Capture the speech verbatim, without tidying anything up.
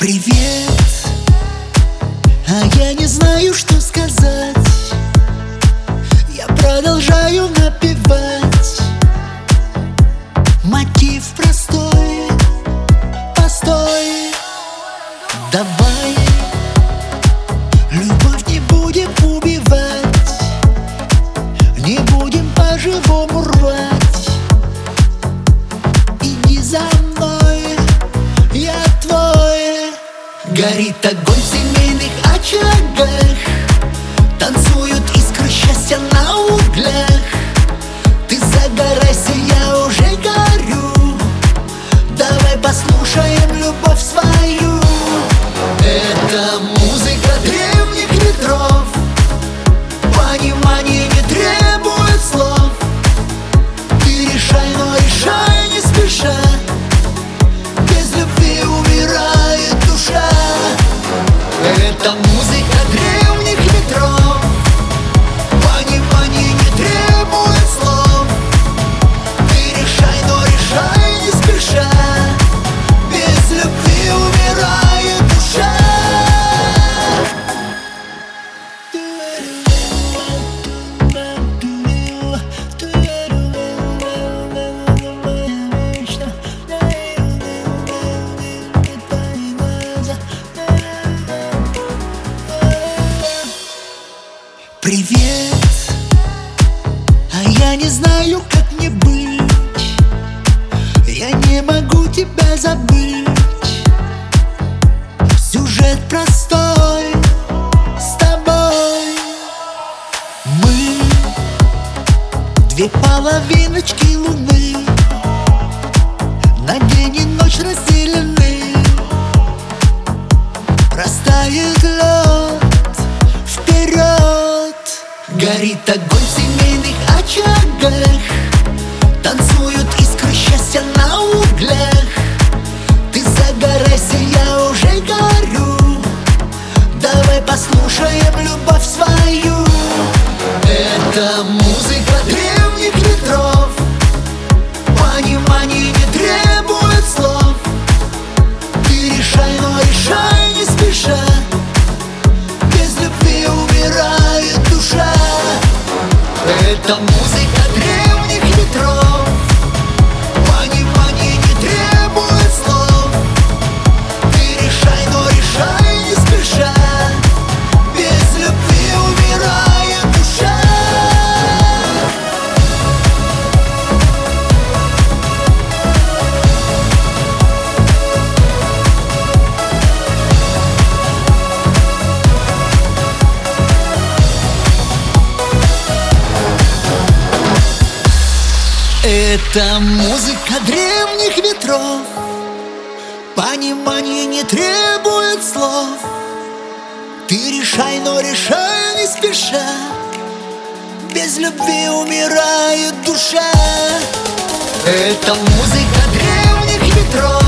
Привет, а я не знаю, что сказать. Я продолжаю напевать мотив простой, постой. Давай любовь не будем убивать, не будем по-живому рвать. Иди за мной, я твой. Горит огонь в семейных очагах, танцуют искры счастья на углях. Ты загорайся, я уже горю. Давай послушаем любовь свою. Это музыка древних ветров, понимание не требует слов. Ты решай, но решай не спеша. Без любви умирает душа. Это музыка древних ветров, понимание не требует слов. Ты решай, но решай не спеша. Без любви умирает душа. Привет, а я не знаю, как мне быть. Я не могу тебя забыть. Сюжет простой с тобой. Мы две половиночки луны, на день и ночь разделены. Растает лед, вперед. Горит огонь в семейных очагах, танцуют искры счастья на углях. Ты загорайся, я уже горю. Давай послушаем любовь свою. Это музыка древних ветров, понимание не требует слов. Ты решай, но решай не спеша. Без любви умирает душа. Это музыка древних ветров, понимание не требует слов. Ты решай, но решай не спеша. Без любви умирает душа. Это музыка древних ветров, понимание не требует слов. Ты решай, но решай не спеша. Без любви умирает душа. Это музыка древних ветров,